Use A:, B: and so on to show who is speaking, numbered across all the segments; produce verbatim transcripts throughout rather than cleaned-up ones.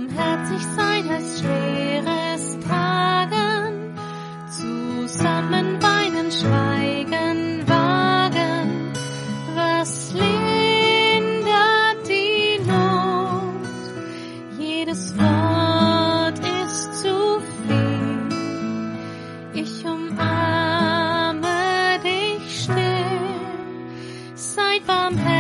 A: Barmherzig sein heißt schweres Tragen, zusammen weinen, schweigen, wagen. Was lindert die Not? Jedes Wort ist zu viel. Ich umarme dich still. Seid barmherzig.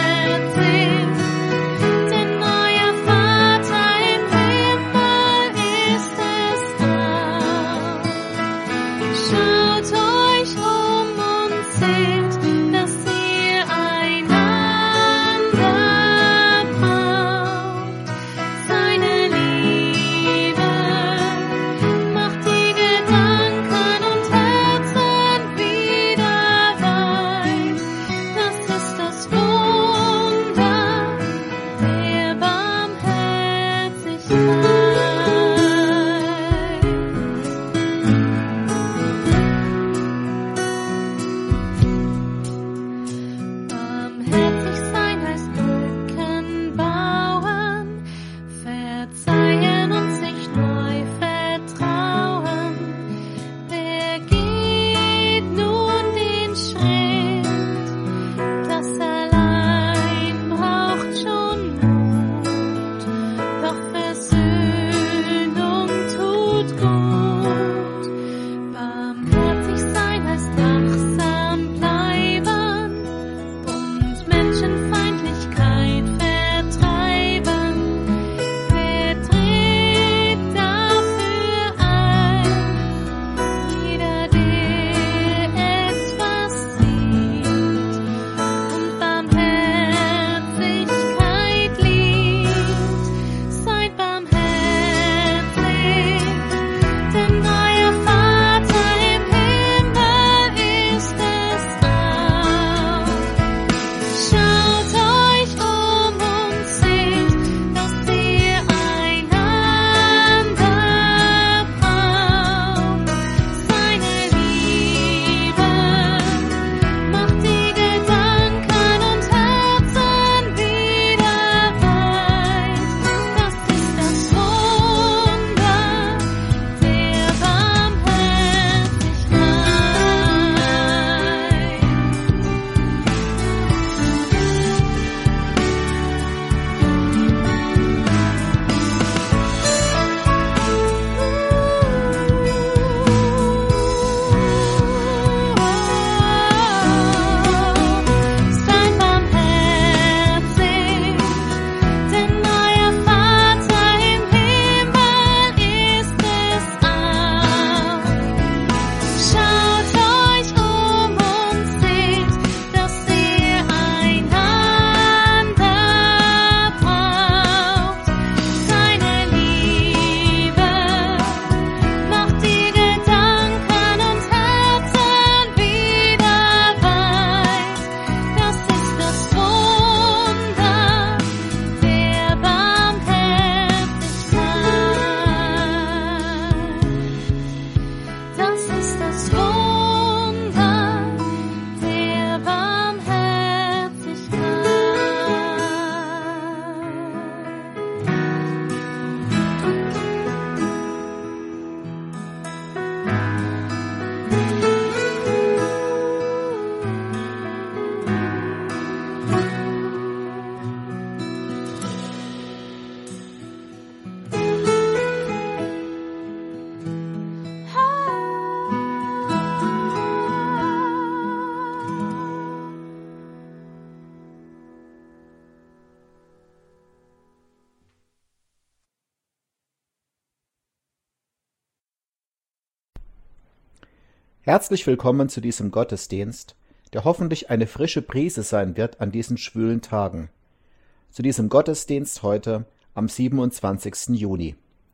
B: Herzlich willkommen zu diesem Gottesdienst, der hoffentlich eine frische Brise sein wird an diesen schwülen Tagen. Zu diesem Gottesdienst heute am siebenundzwanzigsten Juni.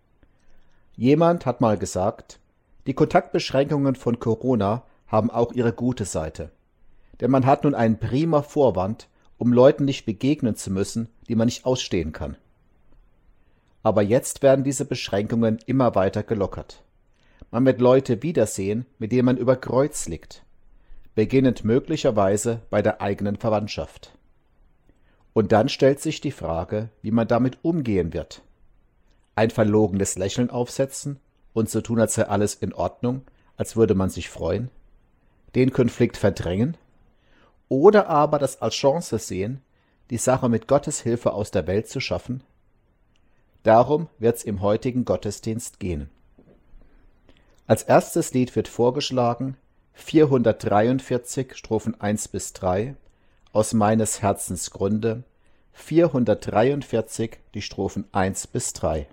B: Jemand hat mal gesagt, die Kontaktbeschränkungen von Corona haben auch ihre gute Seite. Denn man hat nun einen prima Vorwand, um Leuten nicht begegnen zu müssen, die man nicht ausstehen kann. Aber jetzt werden diese Beschränkungen immer weiter gelockert. Man wird Leute wiedersehen, mit denen man über Kreuz liegt, beginnend möglicherweise bei der eigenen Verwandtschaft. Und dann stellt sich die Frage, wie man damit umgehen wird. ein verlogenes Lächeln aufsetzen und so tun, als sei alles in Ordnung, als würde man sich freuen, den Konflikt verdrängen, oder aber das als Chance sehen, die Sache mit Gottes Hilfe aus der Welt zu schaffen? Darum wird's im heutigen Gottesdienst gehen. Als erstes Lied wird vorgeschlagen vierhundertdreiundvierzig, Strophen eins bis drei, aus meines Herzens Grunde, vierhundertdreiundvierzig, die Strophen eins bis drei.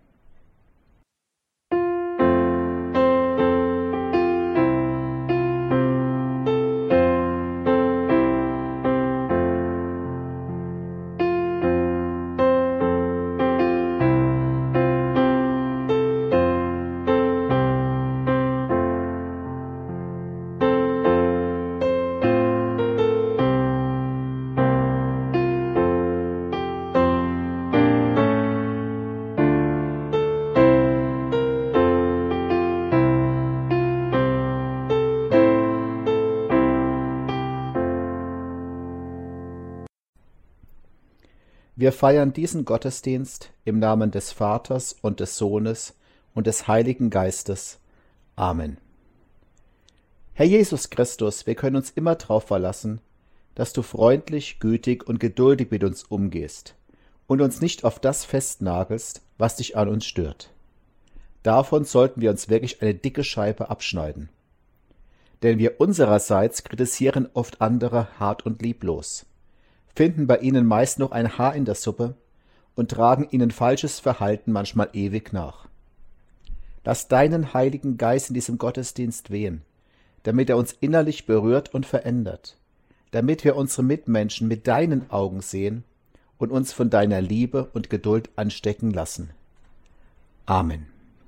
B: Wir feiern diesen Gottesdienst im Namen des Vaters und des Sohnes und des Heiligen Geistes. Amen. Herr Jesus Christus, wir können uns immer darauf verlassen, dass du freundlich, gütig und geduldig mit uns umgehst und uns nicht auf das festnagelst, was dich an uns stört. Davon sollten wir uns wirklich eine dicke Scheibe abschneiden. Denn wir unsererseits kritisieren oft andere hart und lieblos, finden bei ihnen meist noch ein Haar in der Suppe und tragen ihnen falsches Verhalten manchmal ewig nach. Lass deinen Heiligen Geist in diesem Gottesdienst wehen, damit er uns innerlich berührt und verändert, damit wir unsere Mitmenschen mit deinen Augen sehen und uns von deiner Liebe und Geduld anstecken lassen. Amen.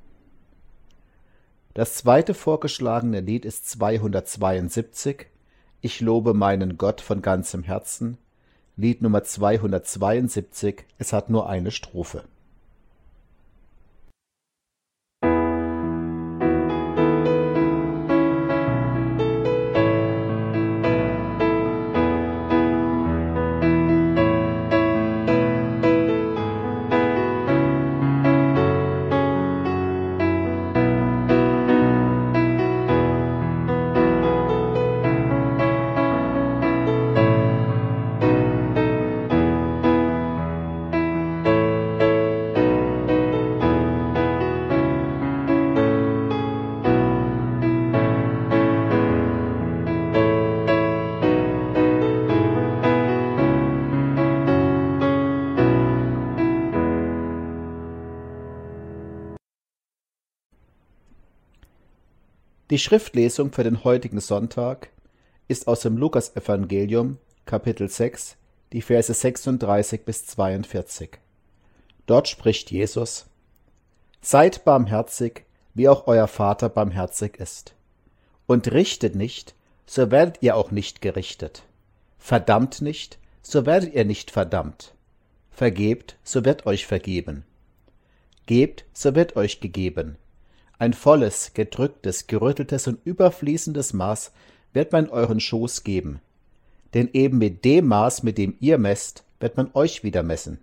B: Das zweite vorgeschlagene Lied ist zweihundertzweiundsiebzig, Ich lobe meinen Gott von ganzem Herzen, Lied Nummer zweihundertzweiundsiebzig, es hat nur eine Strophe. Die Schriftlesung für den heutigen Sonntag ist aus dem Lukasevangelium, Kapitel sechs, die Verse sechsunddreißig bis zweiundvierzig. Dort spricht Jesus: Seid barmherzig, wie auch euer Vater barmherzig ist. Und richtet nicht, so werdet ihr auch nicht gerichtet. Verdammt nicht, so werdet ihr nicht verdammt. Vergebt, so wird euch vergeben. Gebt, so wird euch gegeben. Ein volles, gedrücktes, gerütteltes und überfließendes Maß wird man euren Schoß geben. Denn eben mit dem Maß, mit dem ihr messt, wird man euch wieder messen.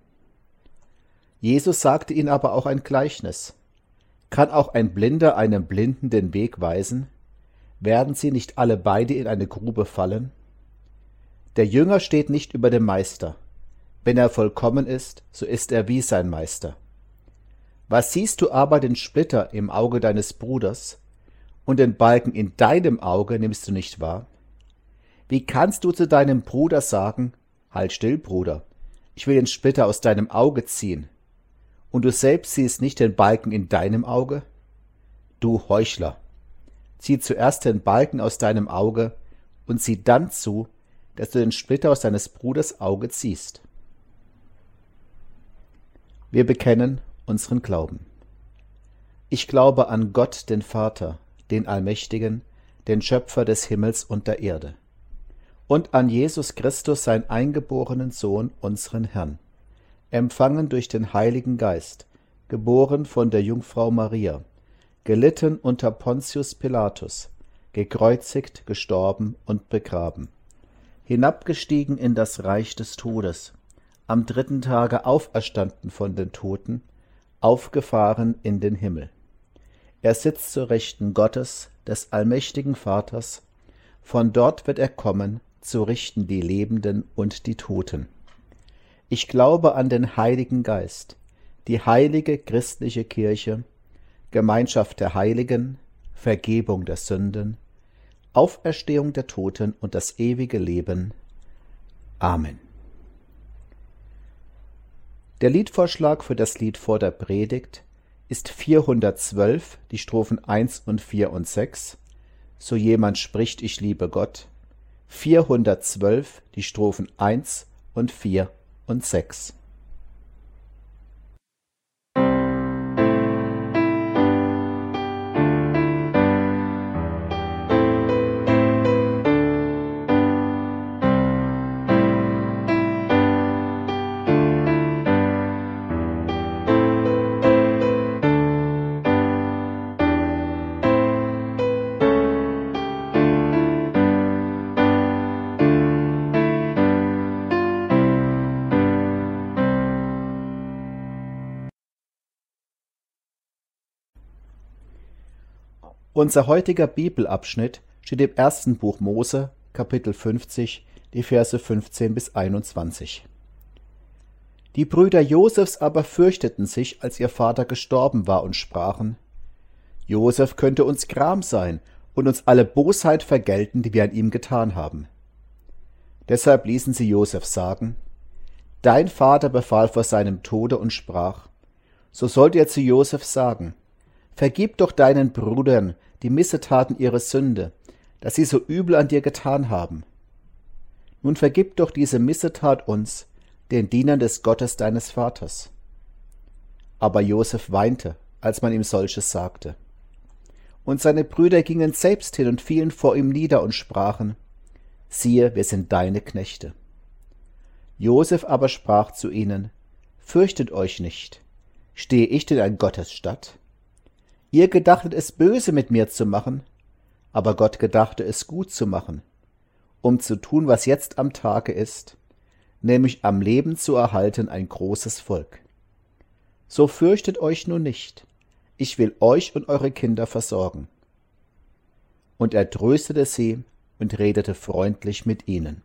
B: Jesus sagte ihnen aber auch ein Gleichnis. Kann auch ein Blinder einem Blinden den Weg weisen? Werden sie nicht alle beide in eine Grube fallen? Der Jünger steht nicht über dem Meister. Wenn er vollkommen ist, so ist er wie sein Meister. Was siehst du aber den Splitter im Auge deines Bruders, und den Balken in deinem Auge nimmst du nicht wahr? Wie kannst du zu deinem Bruder sagen, halt still, Bruder, ich will den Splitter aus deinem Auge ziehen, und du selbst siehst nicht den Balken in deinem Auge? Du Heuchler, zieh zuerst den Balken aus deinem Auge und sieh dann zu, dass du den Splitter aus deines Bruders Auge ziehst. Wir bekennen unseren Glauben. Ich glaube an Gott, den Vater, den Allmächtigen, den Schöpfer des Himmels und der Erde, und an Jesus Christus, seinen eingeborenen Sohn, unseren Herrn, empfangen durch den Heiligen Geist, geboren von der Jungfrau Maria, gelitten unter Pontius Pilatus, gekreuzigt, gestorben und begraben, hinabgestiegen in das Reich des Todes, am dritten Tage auferstanden von den Toten, aufgefahren in den Himmel. Er sitzt zur Rechten Gottes, des allmächtigen Vaters. Von dort wird er kommen, zu richten die Lebenden und die Toten. Ich glaube an den Heiligen Geist, die heilige christliche Kirche, Gemeinschaft der Heiligen, Vergebung der Sünden, Auferstehung der Toten und das ewige Leben. Amen. Der Liedvorschlag für das Lied vor der Predigt ist vierhundertzwölf, die Strophen eins und vier und sechs, So jemand spricht, ich liebe Gott, vierhundertzwölf, die Strophen eins und vier und sechs. Unser heutiger Bibelabschnitt steht im ersten Buch Mose, Kapitel fünfzig, die Verse fünfzehn bis einundzwanzig. Die Brüder Josefs aber fürchteten sich, als ihr Vater gestorben war, und sprachen: Josef könnte uns Gram sein und uns alle Bosheit vergelten, die wir an ihm getan haben. Deshalb ließen sie Josef sagen: Dein Vater befahl vor seinem Tode und sprach: So sollt ihr zu Josef sagen: Vergib doch deinen Brüdern die Missetaten ihrer Sünde, dass sie so übel an dir getan haben. Nun vergib doch diese Missetat uns, den Dienern des Gottes deines Vaters. Aber Josef weinte, als man ihm solches sagte. Und seine Brüder gingen selbst hin und fielen vor ihm nieder und sprachen: Siehe, wir sind deine Knechte. Josef aber sprach zu ihnen: Fürchtet euch nicht, stehe ich denn an Gottes Statt? Ihr gedachtet es böse mit mir zu machen, aber Gott gedachte es gut zu machen, um zu tun, was jetzt am Tage ist, nämlich am Leben zu erhalten ein großes Volk. So fürchtet euch nun nicht, ich will euch und eure Kinder versorgen. Und er tröstete sie und redete freundlich mit ihnen.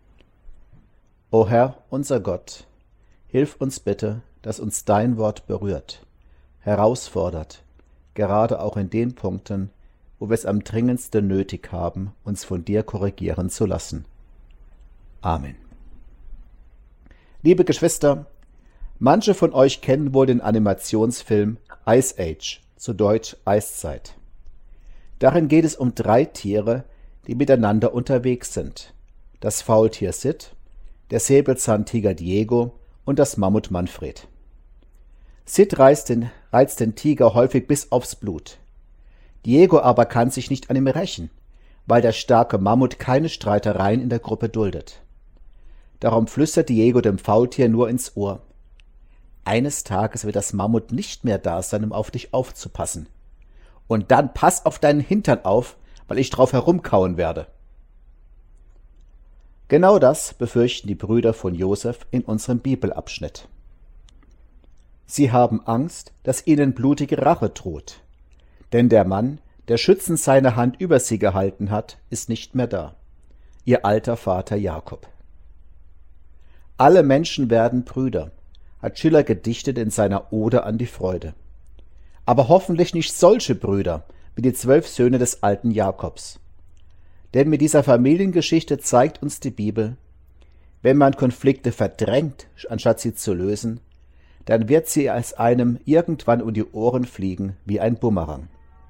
B: O Herr, unser Gott, hilf uns bitte, dass uns dein Wort berührt, herausfordert, gerade auch in den Punkten, wo wir es am dringendsten nötig haben, uns von dir korrigieren zu lassen. Amen. Liebe Geschwister, manche von euch kennen wohl den Animationsfilm Ice Age, zu Deutsch Eiszeit. Darin geht es um drei Tiere, die miteinander unterwegs sind: das Faultier Sid, der Säbelzahntiger Diego und das Mammut Manfred. Sid reizt den, reizt den Tiger häufig bis aufs Blut. Diego aber kann sich nicht an ihm rächen, weil der starke Mammut keine Streitereien in der Gruppe duldet. Darum flüstert Diego dem Faultier nur ins Ohr: Eines Tages wird das Mammut nicht mehr da sein, um auf dich aufzupassen. Und dann pass auf deinen Hintern auf, weil ich drauf herumkauen werde. Genau das befürchten die Brüder von Josef in unserem Bibelabschnitt. Sie haben Angst, dass ihnen blutige Rache droht. Denn der Mann, der schützend seine Hand über sie gehalten hat, ist nicht mehr da. Ihr alter Vater Jakob. Alle Menschen werden Brüder, hat Schiller gedichtet in seiner Ode an die Freude. Aber hoffentlich nicht solche Brüder wie die zwölf Söhne des alten Jakobs. Denn mit dieser Familiengeschichte zeigt uns die Bibel: Wenn man Konflikte verdrängt, anstatt sie zu lösen, dann wird sie als einem irgendwann um die Ohren fliegen wie ein Bumerang.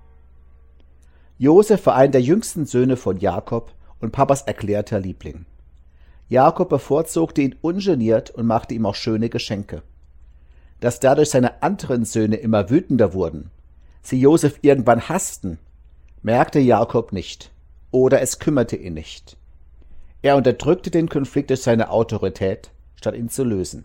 B: Josef war einer der jüngsten Söhne von Jakob und Papas erklärter Liebling. Jakob bevorzugte ihn ungeniert und machte ihm auch schöne Geschenke. Dass dadurch seine anderen Söhne immer wütender wurden, sie Josef irgendwann hassten, merkte Jakob nicht, oder es kümmerte ihn nicht. Er unterdrückte den Konflikt durch seine Autorität, statt ihn zu lösen.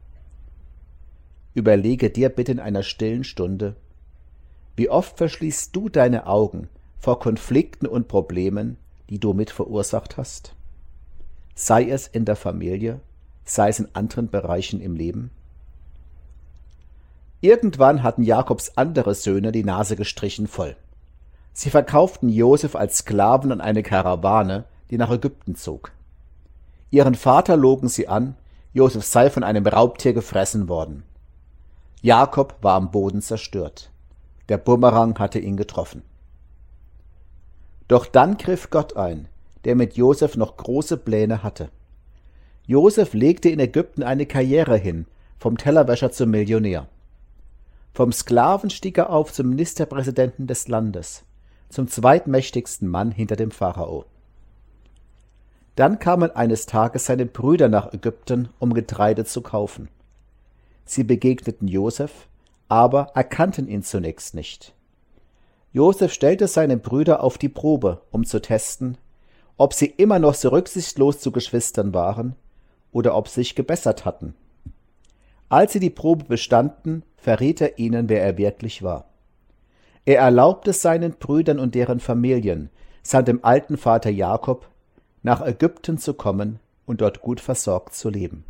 B: Überlege dir bitte in einer stillen Stunde: Wie oft verschließt du deine Augen vor Konflikten und Problemen, die du mit verursacht hast? Sei es in der Familie, sei es in anderen Bereichen im Leben. Irgendwann hatten Jakobs andere Söhne die Nase gestrichen voll. Sie verkauften Josef als Sklaven an eine Karawane, die nach Ägypten zog. Ihren Vater logen sie an, Josef sei von einem Raubtier gefressen worden. Jakob war am Boden zerstört. Der Bumerang hatte ihn getroffen. Doch dann griff Gott ein, der mit Josef noch große Pläne hatte. Josef legte in Ägypten eine Karriere hin, vom Tellerwäscher zum Millionär. Vom Sklaven stieg er auf zum Ministerpräsidenten des Landes, zum zweitmächtigsten Mann hinter dem Pharao. Dann kamen eines Tages seine Brüder nach Ägypten, um Getreide zu kaufen. Sie begegneten Josef, aber erkannten ihn zunächst nicht. Josef stellte seine Brüder auf die Probe, um zu testen, ob sie immer noch so rücksichtslos zu Geschwistern waren oder ob sie sich gebessert hatten. Als sie die Probe bestanden, verriet er ihnen, wer er wirklich war. Er erlaubte seinen Brüdern und deren Familien, samt dem alten Vater Jakob, nach Ägypten zu kommen und dort gut versorgt zu leben.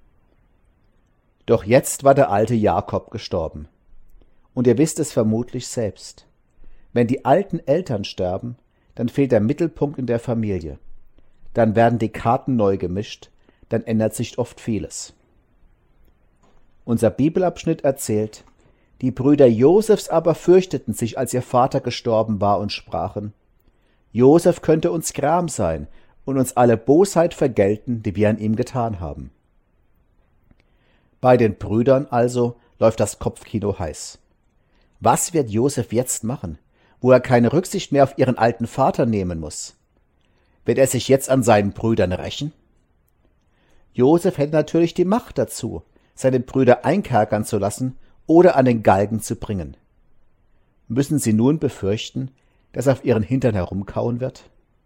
B: Doch jetzt war der alte Jakob gestorben. Und ihr wisst es vermutlich selbst. Wenn die alten Eltern sterben, dann fehlt der Mittelpunkt in der Familie. Dann werden die Karten neu gemischt, dann ändert sich oft vieles. Unser Bibelabschnitt erzählt, die Brüder Josefs aber fürchteten sich, als ihr Vater gestorben war, und sprachen: Josef könnte uns gram sein und uns alle Bosheit vergelten, die wir an ihm getan haben. Bei den Brüdern also läuft das Kopfkino heiß. Was wird Josef jetzt machen, wo er keine Rücksicht mehr auf ihren alten Vater nehmen muss? Wird er sich jetzt an seinen Brüdern rächen? Josef hätte natürlich die Macht dazu, seine Brüder einkerkern zu lassen oder an den Galgen zu bringen. Müssen sie nun befürchten, dass er auf ihren Hintern herumkauen wird?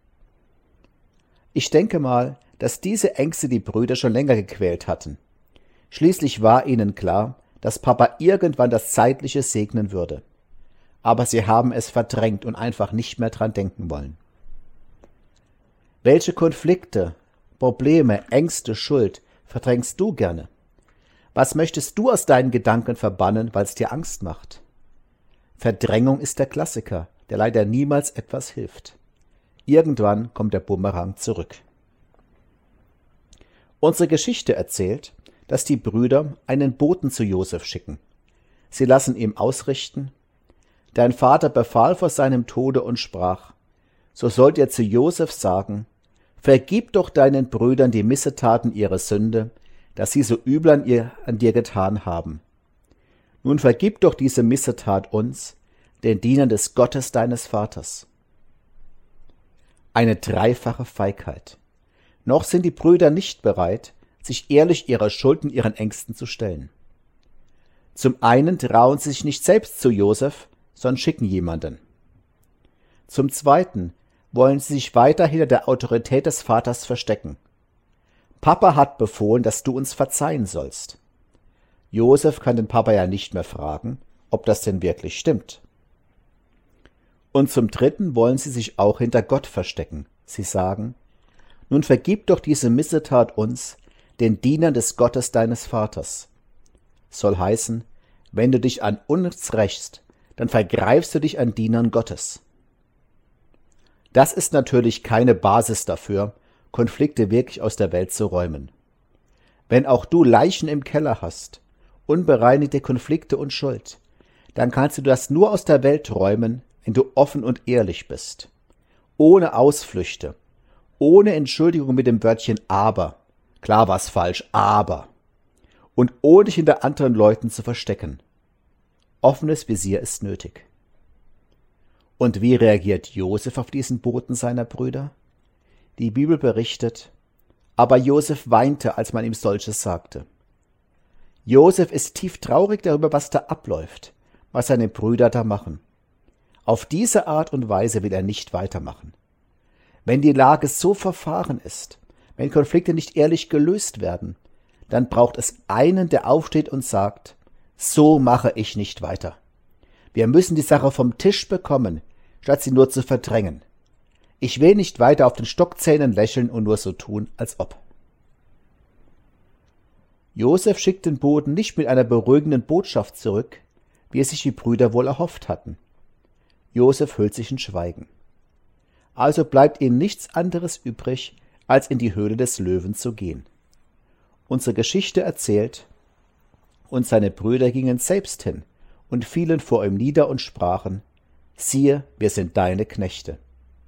B: Ich denke mal, dass diese Ängste die Brüder schon länger gequält hatten. Schließlich war ihnen klar, dass Papa irgendwann das Zeitliche segnen würde. Aber sie haben es verdrängt und einfach nicht mehr dran denken wollen. Welche Konflikte, Probleme, Ängste, Schuld verdrängst du gerne? Was möchtest du aus deinen Gedanken verbannen, weil es dir Angst macht? Verdrängung ist der Klassiker, der leider niemals etwas hilft. Irgendwann kommt der Bumerang zurück. Unsere Geschichte erzählt, dass die Brüder einen Boten zu Josef schicken. Sie lassen ihm ausrichten: Dein Vater befahl vor seinem Tode und sprach: So sollt ihr zu Josef sagen: Vergib doch deinen Brüdern die Missetaten ihrer Sünde, dass sie so übel an, ihr, an dir getan haben. Nun vergib doch diese Missetat uns, den Dienern des Gottes deines Vaters. Eine dreifache Feigheit. Noch sind die Brüder nicht bereit, sich ehrlich ihrer Schuld und ihren Ängsten zu stellen. Zum einen trauen sie sich nicht selbst zu Josef, sondern schicken jemanden. Zum zweiten wollen sie sich weiter hinter der Autorität des Vaters verstecken. Papa hat befohlen, dass du uns verzeihen sollst. Josef kann den Papa ja nicht mehr fragen, ob das denn wirklich stimmt. Und zum dritten wollen sie sich auch hinter Gott verstecken. Sie sagen: Nun vergib doch diese Missetat uns, den Dienern des Gottes deines Vaters. Soll heißen, wenn du dich an uns rächst, dann vergreifst du dich an Dienern Gottes. Das ist natürlich keine Basis dafür, Konflikte wirklich aus der Welt zu räumen. Wenn auch du Leichen im Keller hast, unbereinigte Konflikte und Schuld, dann kannst du das nur aus der Welt räumen, wenn du offen und ehrlich bist. Ohne Ausflüchte, ohne Entschuldigung mit dem Wörtchen aber. Klar war's falsch, aber. Und ohne dich hinter anderen Leuten zu verstecken. Offenes Visier ist nötig. Und wie reagiert Josef auf diesen Boten seiner Brüder? Die Bibel berichtet: Aber Josef weinte, als man ihm solches sagte. Josef ist tief traurig darüber, was da abläuft, was seine Brüder da machen. Auf diese Art und Weise will er nicht weitermachen. Wenn die Lage so verfahren ist, wenn Konflikte nicht ehrlich gelöst werden, dann braucht es einen, der aufsteht und sagt: So mache ich nicht weiter. Wir müssen die Sache vom Tisch bekommen, statt sie nur zu verdrängen. Ich will nicht weiter auf den Stockzähnen lächeln und nur so tun, als ob. Josef schickt den Boten nicht mit einer beruhigenden Botschaft zurück, wie es sich die Brüder wohl erhofft hatten. Josef hüllt sich in Schweigen. Also bleibt ihnen nichts anderes übrig, als in die Höhle des Löwen zu gehen. Unsere Geschichte erzählt, und seine Brüder gingen selbst hin und fielen vor ihm nieder und sprachen: Siehe, wir sind deine Knechte.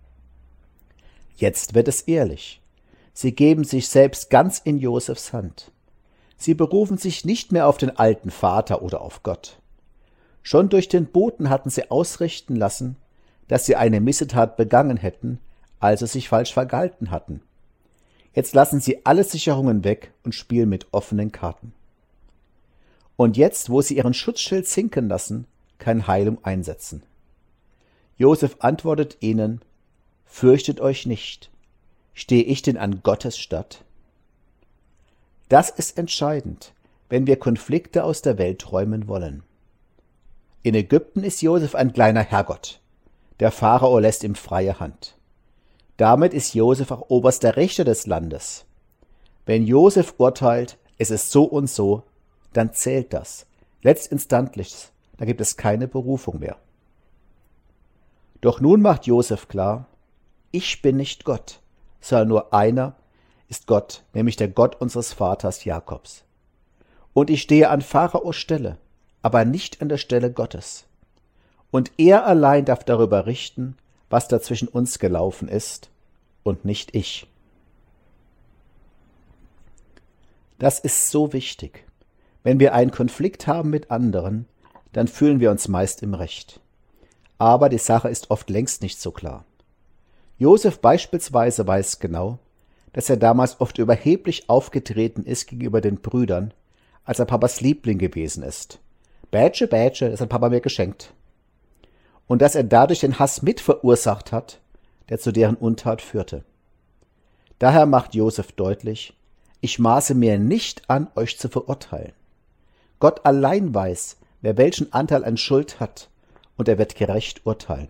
B: Jetzt wird es ehrlich. Sie geben sich selbst ganz in Josefs Hand. Sie berufen sich nicht mehr auf den alten Vater oder auf Gott. Schon durch den Boten hatten sie ausrichten lassen, dass sie eine Missetat begangen hätten, also sich falsch vergalten hatten. Jetzt lassen sie alle Sicherungen weg und spielen mit offenen Karten. Und jetzt, wo sie ihren Schutzschild sinken lassen, kann Heilung einsetzen. Josef antwortet ihnen: Fürchtet euch nicht. Stehe ich denn an Gottes Statt? Das ist entscheidend, wenn wir Konflikte aus der Welt räumen wollen. In Ägypten ist Josef ein kleiner Herrgott. Der Pharao lässt ihm freie Hand. Damit ist Josef auch oberster Richter des Landes. Wenn Josef urteilt, es ist so und so, dann zählt das. Letztinstantlich, da gibt es keine Berufung mehr. Doch nun macht Josef klar: Ich bin nicht Gott, sondern nur einer ist Gott, nämlich der Gott unseres Vaters Jakobs. Und ich stehe an Pharaos Stelle, aber nicht an der Stelle Gottes. Und er allein darf darüber richten, was da zwischen uns gelaufen ist, und nicht ich. Das ist so wichtig. Wenn wir einen Konflikt haben mit anderen, dann fühlen wir uns meist im Recht. Aber die Sache ist oft längst nicht so klar. Josef beispielsweise weiß genau, dass er damals oft überheblich aufgetreten ist gegenüber den Brüdern, als er Papas Liebling gewesen ist. Bätsche, Bätsche, das hat Papa mir geschenkt. Und dass er dadurch den Hass mit verursacht hat, der zu deren Untat führte. Daher macht Josef deutlich: Ich maße mir nicht an, euch zu verurteilen. Gott allein weiß, wer welchen Anteil an Schuld hat, und er wird gerecht urteilen.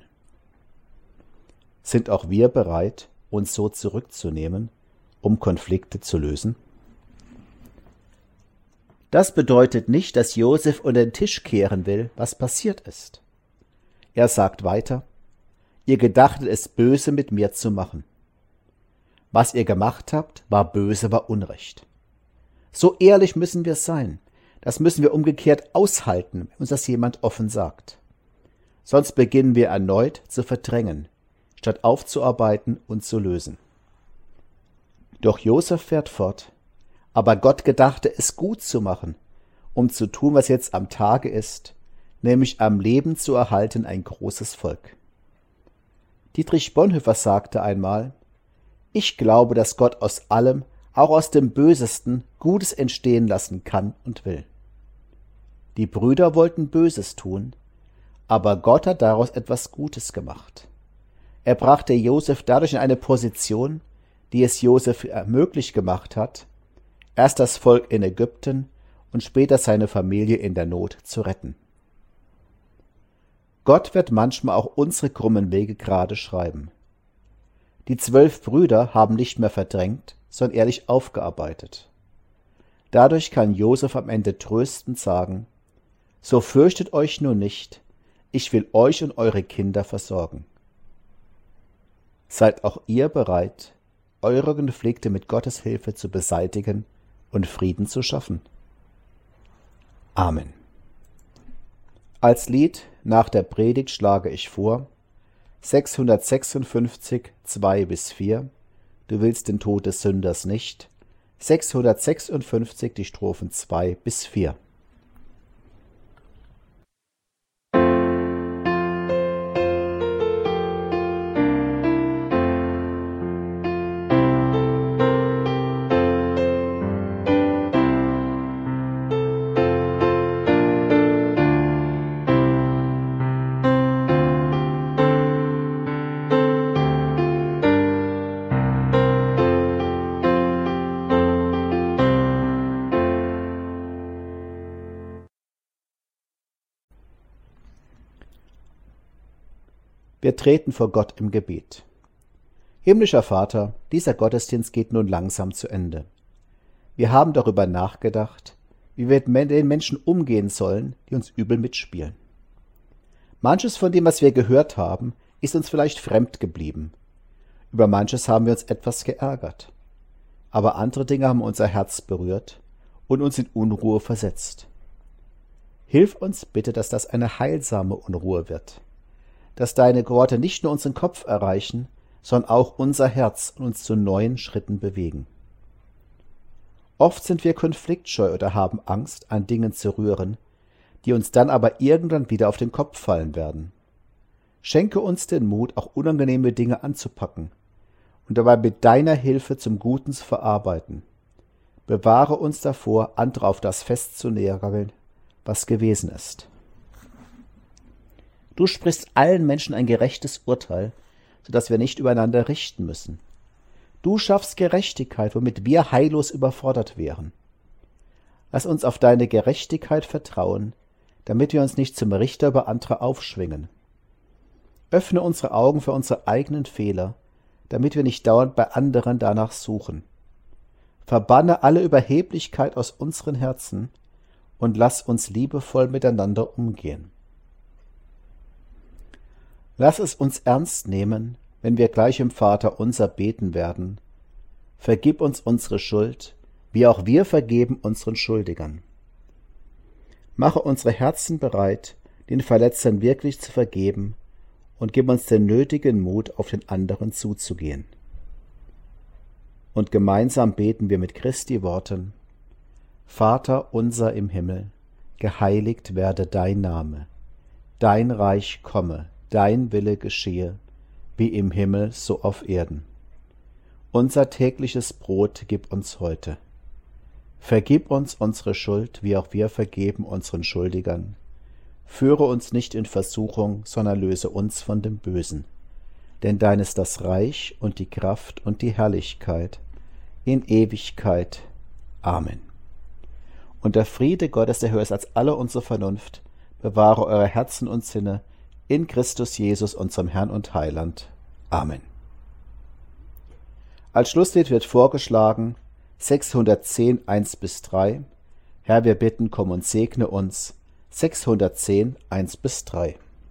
B: Sind auch wir bereit, uns so zurückzunehmen, um Konflikte zu lösen? Das bedeutet nicht, dass Josef unter den Tisch kehren will, was passiert ist. Er sagt weiter: Ihr gedachtet es böse mit mir zu machen. Was ihr gemacht habt, war böse, war Unrecht. So ehrlich müssen wir sein. Das müssen wir umgekehrt aushalten, wenn uns das jemand offen sagt. Sonst beginnen wir erneut zu verdrängen, statt aufzuarbeiten und zu lösen. Doch Josef fährt fort: Aber Gott gedachte es gut zu machen, um zu tun, was jetzt am Tage ist, nämlich am Leben zu erhalten ein großes Volk. Dietrich Bonhoeffer sagte einmal: Ich glaube, dass Gott aus allem, auch aus dem Bösesten, Gutes entstehen lassen kann und will. Die Brüder wollten Böses tun, aber Gott hat daraus etwas Gutes gemacht. Er brachte Josef dadurch in eine Position, die es Josef möglich gemacht hat, erst das Volk in Ägypten und später seine Familie in der Not zu retten. Gott wird manchmal auch unsere krummen Wege gerade schreiben. Die zwölf Brüder haben nicht mehr verdrängt, sondern ehrlich aufgearbeitet. Dadurch kann Josef am Ende tröstend sagen: So fürchtet euch nur nicht, ich will euch und eure Kinder versorgen. Seid auch ihr bereit, eure Konflikte mit Gottes Hilfe zu beseitigen und Frieden zu schaffen. Amen. Als Lied nach der Predigt schlage ich vor sechshundertsechsundfünfzig, zwei bis vier, Du willst den Tod des Sünders nicht, sechshundertsechsundfünfzig, die Strophen zwei bis vier. Wir treten vor Gott im Gebet. Himmlischer Vater, dieser Gottesdienst geht nun langsam zu Ende. Wir haben darüber nachgedacht, wie wir mit den Menschen umgehen sollen, die uns übel mitspielen. Manches von dem, was wir gehört haben, ist uns vielleicht fremd geblieben. Über manches haben wir uns etwas geärgert. Aber andere Dinge haben unser Herz berührt und uns in Unruhe versetzt. Hilf uns bitte, dass das eine heilsame Unruhe wird, dass deine Worte nicht nur unseren Kopf erreichen, sondern auch unser Herz und uns zu neuen Schritten bewegen. Oft sind wir konfliktscheu oder haben Angst, an Dingen zu rühren, die uns dann aber irgendwann wieder auf den Kopf fallen werden. Schenke uns den Mut, auch unangenehme Dinge anzupacken und dabei mit deiner Hilfe zum Guten zu verarbeiten. Bewahre uns davor, andere auf das festzunageln, was gewesen ist. Du sprichst allen Menschen ein gerechtes Urteil, sodass wir nicht übereinander richten müssen. Du schaffst Gerechtigkeit, womit wir heillos überfordert wären. Lass uns auf deine Gerechtigkeit vertrauen, damit wir uns nicht zum Richter über andere aufschwingen. Öffne unsere Augen für unsere eigenen Fehler, damit wir nicht dauernd bei anderen danach suchen. Verbanne alle Überheblichkeit aus unseren Herzen und lass uns liebevoll miteinander umgehen. Lass es uns ernst nehmen, wenn wir gleich im Vaterunser beten werden. Vergib uns unsere Schuld, wie auch wir vergeben unseren Schuldigern. Mache unsere Herzen bereit, den Verletzern wirklich zu vergeben, und gib uns den nötigen Mut, auf den anderen zuzugehen. Und gemeinsam beten wir mit Christi Worten: Vater unser im Himmel, geheiligt werde dein Name, dein Reich komme, dein Wille geschehe, wie im Himmel so auf Erden. Unser tägliches Brot gib uns heute. Vergib uns unsere Schuld, wie auch wir vergeben unseren Schuldigern. Führe uns nicht in Versuchung, sondern löse uns von dem Bösen. Denn dein ist das Reich und die Kraft und die Herrlichkeit in Ewigkeit. Amen. Und der Friede Gottes, der höher ist als alle unsere Vernunft, bewahre eure Herzen und Sinne in Christus Jesus, unserem Herrn und Heiland. Amen. Als Schlusslied wird vorgeschlagen sechshundertzehn, eins bis drei. Herr, wir bitten, komm und segne uns. sechshundertzehn, eins bis drei.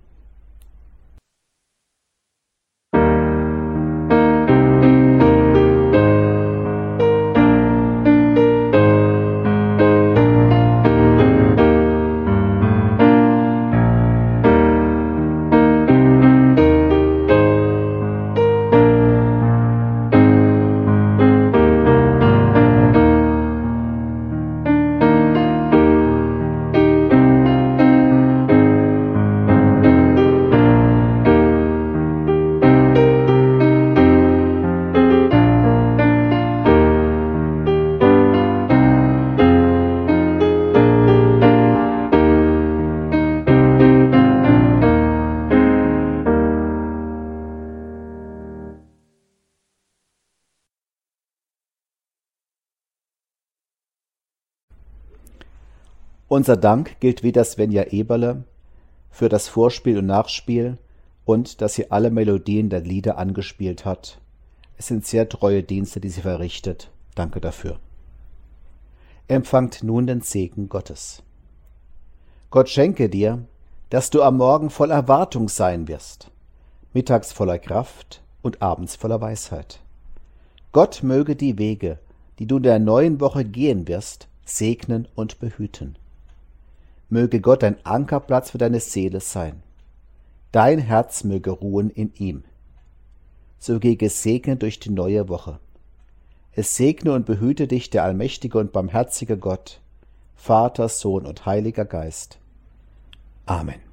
B: Unser Dank gilt wieder Svenja Eberle für das Vorspiel und Nachspiel und dass sie alle Melodien der Lieder angespielt hat. Es sind sehr treue Dienste, die sie verrichtet. Danke dafür. Empfangt nun den Segen Gottes. Gott schenke dir, dass du am Morgen voll Erwartung sein wirst, mittags voller Kraft und abends voller Weisheit. Gott möge die Wege, die du in der neuen Woche gehen wirst, segnen und behüten. Möge Gott ein Ankerplatz für deine Seele sein. Dein Herz möge ruhen in ihm. So geh gesegnet durch die neue Woche. Es segne und behüte dich der allmächtige und barmherzige Gott, Vater, Sohn und Heiliger Geist. Amen.